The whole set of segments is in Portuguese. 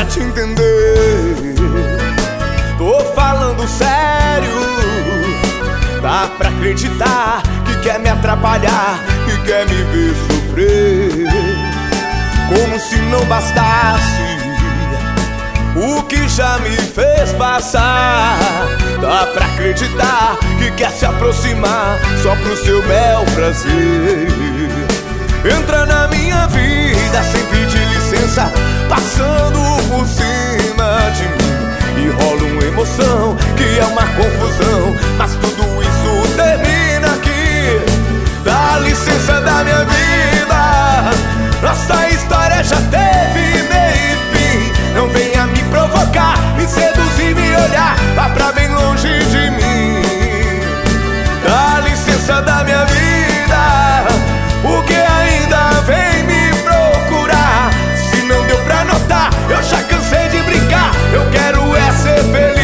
te entender. Tô falando sério, dá pra acreditar que quer me atrapalhar, que quer me ver sofrer. Como se não bastasse o que já me fez passar. Dá pra acreditar que quer se aproximar só pro seu bel prazer. Entra na minha vida sem pedir licença, passando por cima de mim, e rola uma emoção que é uma confusão, mas tudo isso termina aqui. Dá licença da minha vida, nossa história já teve meio e fim. Não venha me provocar, me seduzir, me olhar, vá pra bem longe de mim. Dá licença da minha vida, o que ainda vem me procurar? Se não deu pra notar, eu já cansei de brincar, eu quero é ser feliz.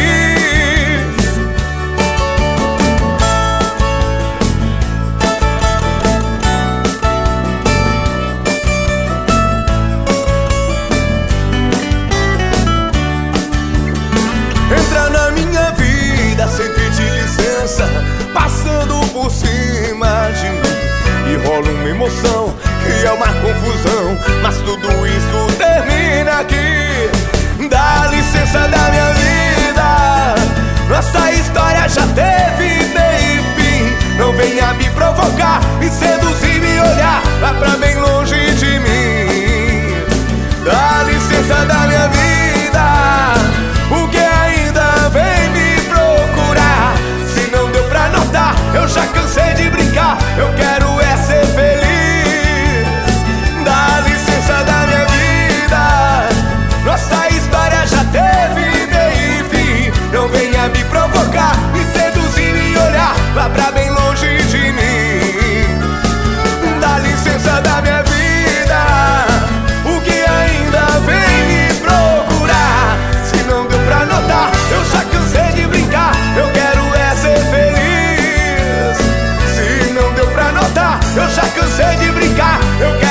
Entra na minha vida sem pedir licença, passando por cima de mim, e rola uma emoção que é uma confusão, mas tudo isso termina aqui. Dá licença da minha vida, nossa história já teve meio e fim. Não venha me provocar, me seduzir, me olhar, vá pra bem longe de mim. Dá licença da minha vida, o que ainda vem me procurar? Se não deu pra notar, eu já cansei de brincar, eu quero é ser feliz. Dá licença da minha vida, nossa história já teve meio e fim. Não venha me provocar, me seduzir, me olhar, vá pra bem longe de mim. Dá licença da minha vida, o que ainda vem me procurar? Se não deu pra notar, eu já cansei de brincar, eu quero é ser feliz. Se não deu pra notar, eu já cansei de brincar, eu quero